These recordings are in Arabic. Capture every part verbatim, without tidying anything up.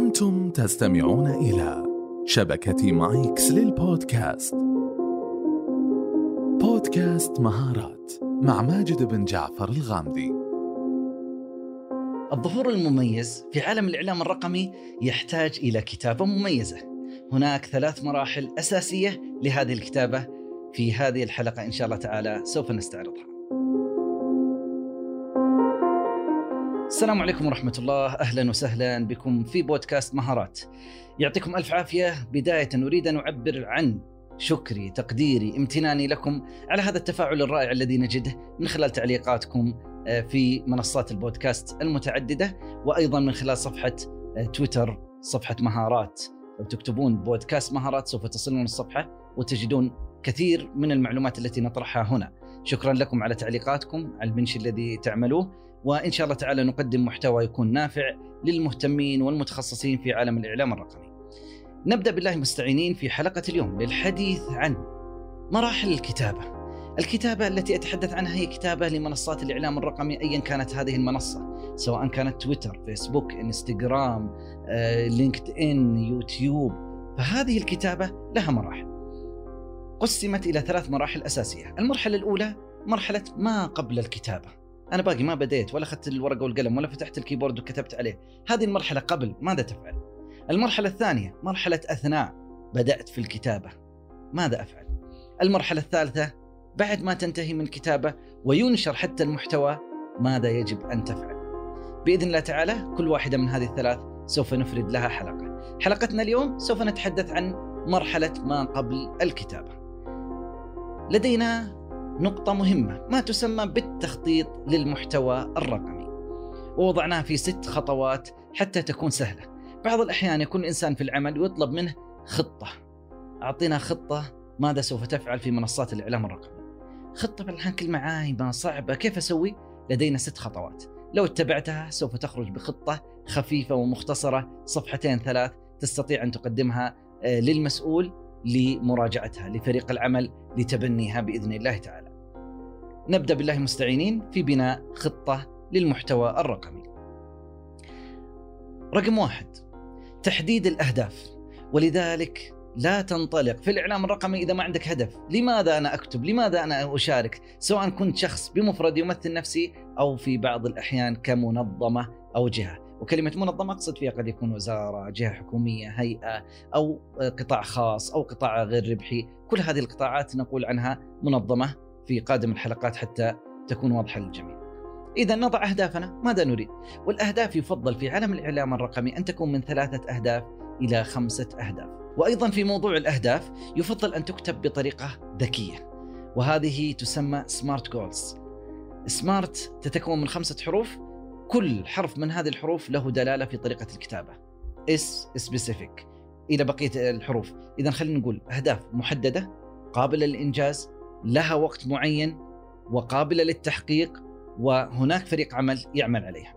أنتم تستمعون إلى شبكة مايكس للبودكاست. بودكاست مهارات مع ماجد بن جعفر الغامدي. الظهور المميز في عالم الإعلام الرقمي يحتاج إلى كتابة مميزة. هناك ثلاث مراحل أساسية لهذه الكتابة. في هذه الحلقة إن شاء الله تعالى سوف نستعرضها. السلام عليكم ورحمة الله، أهلا وسهلا بكم في بودكاست مهارات. يعطيكم ألف عافية. بداية أريد أن أعبر عن شكري، تقديري، امتناني لكم على هذا التفاعل الرائع الذي نجده من خلال تعليقاتكم في منصات البودكاست المتعددة، وأيضا من خلال صفحة تويتر، صفحة مهارات. لو تكتبون بودكاست مهارات سوف تصلون الصفحة وتجدون كثير من المعلومات التي نطرحها هنا. شكرا لكم على تعليقاتكم، على المنش الذي تعملوه، وإن شاء الله تعالى نقدم محتوى يكون نافع للمهتمين والمتخصصين في عالم الإعلام الرقمي. نبدأ بالله مستعينين في حلقة اليوم للحديث عن مراحل الكتابة. الكتابة التي أتحدث عنها هي كتابة لمنصات الإعلام الرقمي أيا كانت هذه المنصة، سواء كانت تويتر، فيسبوك، إنستغرام، آه، لينكد إن، يوتيوب. فهذه الكتابة لها مراحل، قسمت إلى ثلاث مراحل أساسية. المرحلة الأولى مرحلة ما قبل الكتابة. أنا باقي ما بديت ولا أخذت الورقة والقلم ولا فتحت الكيبورد وكتبت عليه. هذه المرحلة قبل، ماذا تفعل؟ المرحلة الثانية مرحلة أثناء بدأت في الكتابة، ماذا أفعل؟ المرحلة الثالثة بعد ما تنتهي من الكتابة وينشر حتى المحتوى، ماذا يجب أن تفعل؟ بإذن الله تعالى كل واحدة من هذه الثلاث سوف نفرد لها حلقة. حلقتنا اليوم سوف نتحدث عن مرحلة ما قبل الكتابة. لدينا نقطة مهمة ما تسمى بالتخطيط للمحتوى الرقمي، ووضعناها في ست خطوات حتى تكون سهلة. بعض الأحيان يكون الإنسان في العمل ويطلب منه خطة، أعطينا خطة ماذا سوف تفعل في منصات الإعلام الرقمي. خطة بالحين كلمة عايمة صعبة، كيف أسوي؟ لدينا ست خطوات لو اتبعتها سوف تخرج بخطة خفيفة ومختصرة، صفحتين ثلاث تستطيع أن تقدمها للمسؤول لمراجعتها، لفريق العمل لتبنيها بإذن الله تعالى. نبدأ بالله مستعينين في بناء خطة للمحتوى الرقمي. رقم واحد، تحديد الأهداف. ولذلك لا تنطلق في الإعلام الرقمي إذا ما عندك هدف. لماذا أنا أكتب؟ لماذا أنا أشارك؟ سواء كنت شخص بمفرد يمثل نفسي أو في بعض الأحيان كمنظمة أو جهة. وكلمة منظمة أقصد فيها قد يكون وزارة، جهة حكومية، هيئة، أو قطاع خاص أو قطاع غير ربحي. كل هذه القطاعات نقول عنها منظمة في قادم الحلقات حتى تكون واضحة للجميع. إذا نضع أهدافنا، ماذا نريد؟ والأهداف يفضل في عالم الإعلام الرقمي أن تكون من ثلاثة أهداف إلى خمسة أهداف. وأيضا في موضوع الأهداف يفضل أن تكتب بطريقة ذكية، وهذه تسمى سمارت جولز. سمارت تتكون من خمسة حروف، كل حرف من هذه الحروف له دلالة في طريقة الكتابة. S specific إلى بقية الحروف. إذا خلينا نقول أهداف محددة، قابلة للإنجاز، لها وقت معين، وقابلة للتحقيق، وهناك فريق عمل يعمل عليها.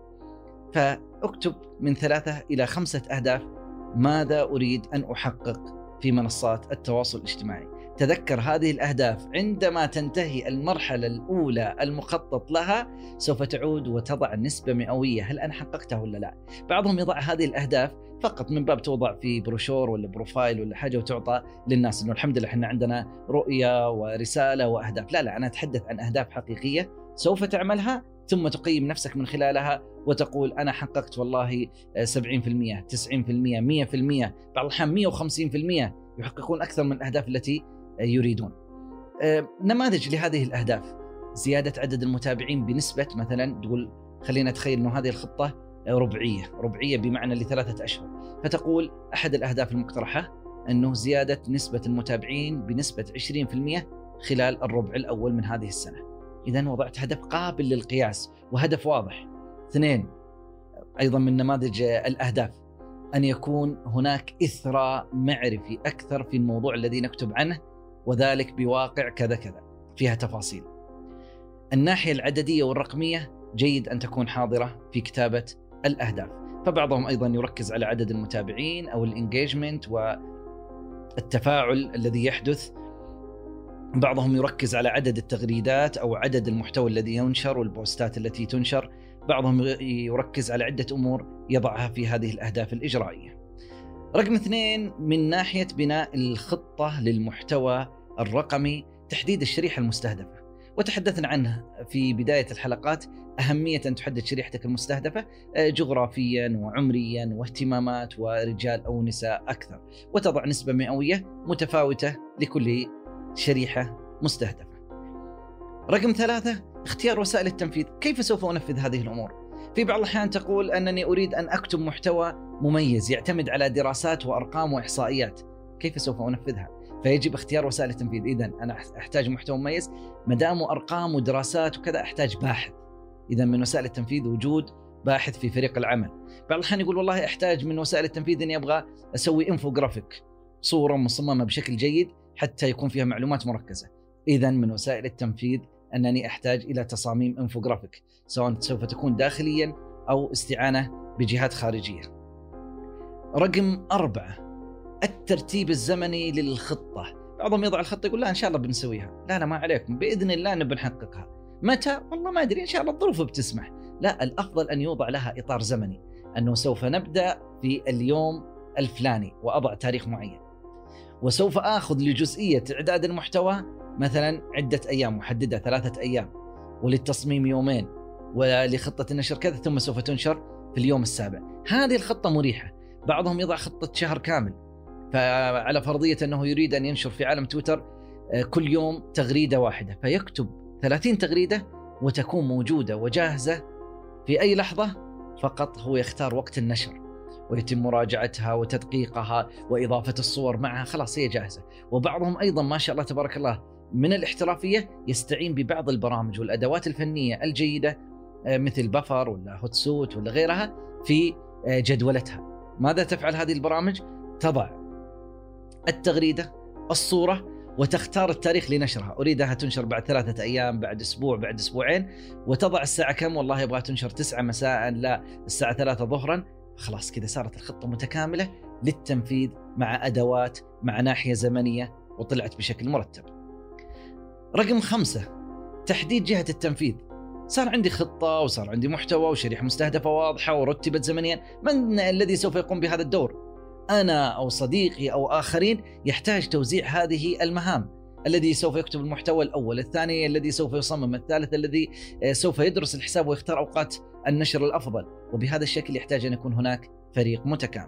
فاكتب من ثلاثة إلى خمسة أهداف ماذا أريد أن أحقق في منصات التواصل الاجتماعي. تذكر هذه الأهداف عندما تنتهي المرحلة الأولى المخطط لها سوف تعود وتضع نسبة مئوية، هل أنا حققتها ولا لا. بعضهم يضع هذه الأهداف فقط من باب توضع في بروشور ولا بروفايل ولا حاجة وتعطى للناس إنه الحمد لله إحنا عندنا رؤية ورسالة وأهداف. لا لا، أنا أتحدث عن أهداف حقيقية سوف تعملها، ثم تقيم نفسك من خلالها وتقول أنا حققت والله سبعين بالمئة، تسعين بالمئة، مئة بالمئة، بعض الأحيان مئة وخمسين بالمئة يحققون أكثر من الأهداف التي يريدون. نماذج لهذه الأهداف: زيادة عدد المتابعين بنسبة، مثلا تقول خلينا نتخيل أنه هذه الخطة ربعية، ربعية بمعنى لثلاثة أشهر، فتقول أحد الأهداف المقترحة أنه زيادة نسبة المتابعين بنسبة عشرين بالمئة خلال الربع الأول من هذه السنة. إذن وضعت هدف قابل للقياس وهدف واضح. اثنين، أيضا من نماذج الأهداف أن يكون هناك إثراء معرفي أكثر في الموضوع الذي نكتب عنه، وذلك بواقع كذا كذا، فيها تفاصيل. الناحية العددية والرقمية جيد أن تكون حاضرة في كتابة الأهداف. فبعضهم أيضا يركز على عدد المتابعين أو الانجيجمنت والتفاعل الذي يحدث، بعضهم يركز على عدد التغريدات أو عدد المحتوى الذي ينشر والبوستات التي تنشر، بعضهم يركز على عدة أمور يضعها في هذه الأهداف الإجرائية. رقم اثنين، من ناحية بناء الخطة للمحتوى الرقمي، تحديد الشريحة المستهدفة، وتحدثنا عنه في بداية الحلقات. أهمية أن تحدد شريحتك المستهدفة جغرافيا وعمريا واهتمامات ورجال أو نساء أكثر، وتضع نسبة مئوية متفاوتة لكل شريحة مستهدفة. رقم ثلاثة، اختيار وسائل التنفيذ. كيف سوف أنفذ هذه الأمور؟ في بعض الأحيان تقول أنني أريد أن أكتب محتوى مميز يعتمد على دراسات وأرقام وإحصائيات. كيف سوف أنفذها؟ فيجب اختيار وسائل التنفيذ. إذن أنا أحتاج محتوى مميز، مدام أرقام ودراسات وكذا أحتاج باحث. إذن من وسائل التنفيذ وجود باحث في فريق العمل. بعض الأحيان يقول والله أحتاج من وسائل التنفيذ أني أبغى أسوي إنفوغرافيك، صورة مصممة بشكل جيد حتى يكون فيها معلومات مركزة. إذن من وسائل التنفيذ أنني أحتاج إلى تصاميم إنفوغرافيك، سواء سوف تكون داخليا أو استعانة بجهات خارجية. رقم أربعة، الترتيب الزمني للخطة. بعضهم يضع الخطة يقول لا إن شاء الله بنسويها، لا لا ما عليكم، بإذن الله نبي نحققها. متى؟ والله ما أدري، إن شاء الله الظروف بتسمح. لا، الأفضل أن يوضع لها إطار زمني، أنه سوف نبدأ في اليوم الفلاني وأضع تاريخ معين، وسوف آخذ لجزئية إعداد المحتوى مثلا عدة أيام محددة، ثلاثة أيام، وللتصميم يومين، ولخطة النشر كذا، ثم سوف تنشر في اليوم السابع. هذه الخطة مريحة. بعضهم يضع خطة شهر كامل، فعلى فرضية أنه يريد أن ينشر في عالم تويتر كل يوم تغريدة واحدة، فيكتب ثلاثين تغريدة وتكون موجودة وجاهزة في أي لحظة، فقط هو يختار وقت النشر ويتم مراجعتها وتدقيقها وإضافة الصور معها، خلاص هي جاهزة. وبعضهم أيضا ما شاء الله تبارك الله من الاحترافية يستعين ببعض البرامج والأدوات الفنية الجيدة مثل بفر ولا هوتسوت ولا غيرها في جدولتها. ماذا تفعل هذه البرامج؟ تضع التغريدة، الصورة، وتختار التاريخ لنشرها. أريدها تنشر بعد ثلاثة أيام، بعد أسبوع، بعد أسبوعين، وتضع الساعة كم. والله يبغى تنشر تسعة مساء، لا الساعة ثلاثة ظهرا. خلاص كذا صارت الخطة متكاملة للتنفيذ مع أدوات، مع ناحية زمنية، وطلعت بشكل مرتب. رقم خمسة، تحديد جهة التنفيذ. صار عندي خطة وصار عندي محتوى وشريحة مستهدفة واضحة ورتبت زمنيا، من الذي سوف يقوم بهذا الدور؟ أنا أو صديقي أو آخرين؟ يحتاج توزيع هذه المهام. الذي سوف يكتب المحتوى الأول، الثاني الذي سوف يصمم، الثالث الذي سوف يدرس الحساب ويختار أوقات النشر الأفضل. وبهذا الشكل يحتاج أن يكون هناك فريق متكامل.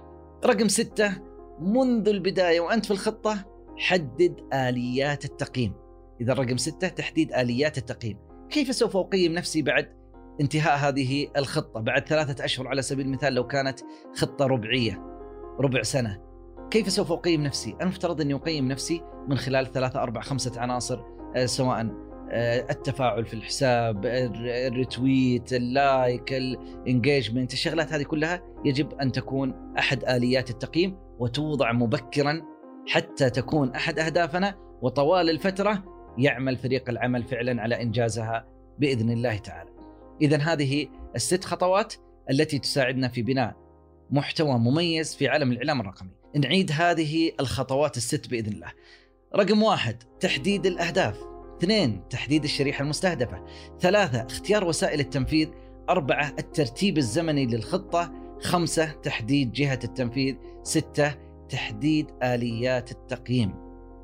رقم ستة، منذ البداية وأنت في الخطة حدد آليات التقييم. إذا رقم ستة، تحديد آليات التقييم. كيف سوف أقيم نفسي بعد انتهاء هذه الخطة، بعد ثلاثة أشهر على سبيل المثال لو كانت خطة ربعية، ربع سنة؟ كيف سوف أقيم نفسي؟ أنا مفترض أني أقيم نفسي من خلال ثلاثة أربع خمسة عناصر، سواء التفاعل في الحساب، الريتويت، اللايك، الانجيجمنت، الشغلات هذه كلها يجب أن تكون أحد آليات التقييم وتوضع مبكرا حتى تكون أحد أهدافنا، وطوال الفترة يعمل فريق العمل فعلا على إنجازها بإذن الله تعالى. إذن هذه الست خطوات التي تساعدنا في بناء محتوى مميز في عالم الإعلام الرقمي. نعيد هذه الخطوات الست بإذن الله. رقم واحد، تحديد الأهداف. اثنين، تحديد الشريحة المستهدفة. ثلاثة، اختيار وسائل التنفيذ. أربعة، الترتيب الزمني للخطة. خمسة، تحديد جهة التنفيذ. ستة، تحديد آليات التقييم.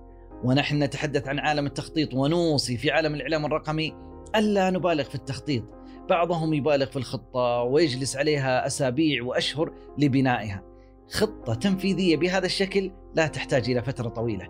ونحن نتحدث عن عالم التخطيط، ونوصي في عالم الإعلام الرقمي ألا نبالغ في التخطيط. بعضهم يبالغ في الخطة ويجلس عليها أسابيع وأشهر لبنائها. خطة تنفيذية بهذا الشكل لا تحتاج إلى فترة طويلة.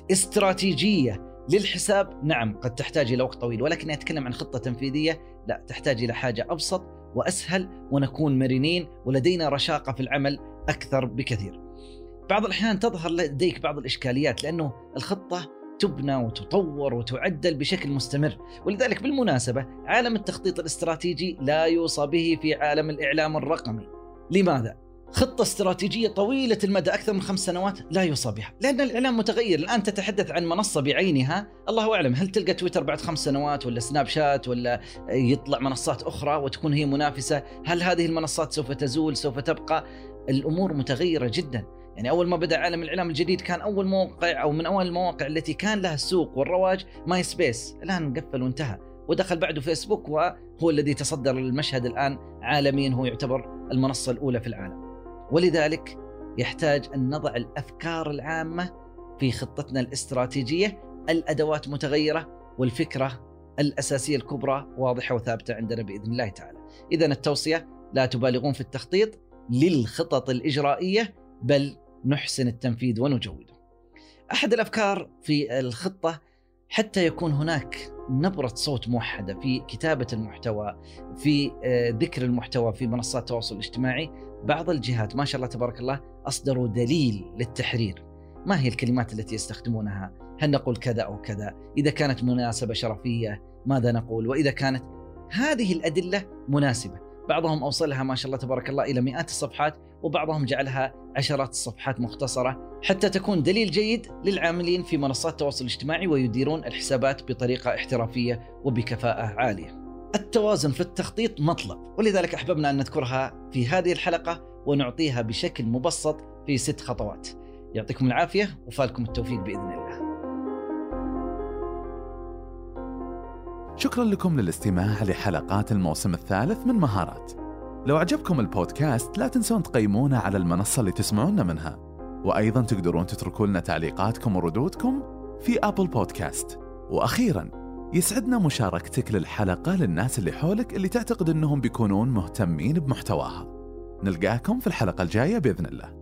استراتيجية للحساب نعم قد تحتاج إلى وقت طويل، ولكن أتكلم عن خطة تنفيذية لا، تحتاج إلى حاجة أبسط وأسهل، ونكون مرنين ولدينا رشاقة في العمل أكثر بكثير. بعض الأحيان تظهر لديك بعض الإشكاليات لأنه الخطة تبنى وتطور وتعدل بشكل مستمر. ولذلك بالمناسبة عالم التخطيط الاستراتيجي لا يوصى به في عالم الإعلام الرقمي. لماذا؟ خطة استراتيجية طويلة المدى أكثر من خمس سنوات لا يوصى بها، لأن الإعلام متغير. الآن تتحدث عن منصة بعينها، الله أعلم هل تلقى تويتر بعد خمس سنوات، ولا سناب شات، ولا يطلع منصات أخرى وتكون هي منافسة؟ هل هذه المنصات سوف تزول، سوف تبقى؟ الأمور متغيرة جدا. يعني أول ما بدأ عالم الإعلام الجديد كان أول موقع أو من أول المواقع التي كان لها السوق والرواج ماي سبيس، الآن قفل وانتهى، ودخل بعده فيسبوك وهو الذي تصدر المشهد الآن عالميا، هو يعتبر المنصة الأولى في العالم. ولذلك يحتاج أن نضع الأفكار العامة في خطتنا الاستراتيجية، الأدوات متغيرة والفكرة الأساسية الكبرى واضحة وثابتة عندنا بإذن الله تعالى. إذن التوصية: لا تبالغون في التخطيط للخطط الإجرائية، بل نحسن التنفيذ ونجوده. أحد الأفكار في الخطة حتى يكون هناك نبرة صوت موحدة في كتابة المحتوى، في ذكر المحتوى في منصات التواصل الاجتماعي. بعض الجهات ما شاء الله تبارك الله أصدروا دليل للتحرير. ما هي الكلمات التي يستخدمونها؟ هل نقول كذا أو كذا؟ إذا كانت مناسبة شرفية ماذا نقول؟ وإذا كانت هذه الأدلة مناسبة. بعضهم أوصلها ما شاء الله تبارك الله إلى مئات الصفحات، وبعضهم جعلها عشرات الصفحات مختصرة حتى تكون دليل جيد للعاملين في منصات التواصل الاجتماعي ويديرون الحسابات بطريقة احترافية وبكفاءة عالية. التوازن في التخطيط مطلب، ولذلك أحببنا أن نذكرها في هذه الحلقة ونعطيها بشكل مبسط في ست خطوات. يعطيكم العافية وفالكم التوفيق بإذن الله. شكرا لكم للاستماع لحلقات الموسم الثالث من مهارات. لو عجبكم البودكاست لا تنسون تقيمونا على المنصة اللي تسمعون منها، وأيضا تقدرون تتركوا لنا تعليقاتكم وردودكم في أبل بودكاست. وأخيرا يسعدنا مشاركتك للحلقة للناس اللي حولك اللي تعتقد أنهم بيكونون مهتمين بمحتواها. نلقاكم في الحلقة الجاية بإذن الله.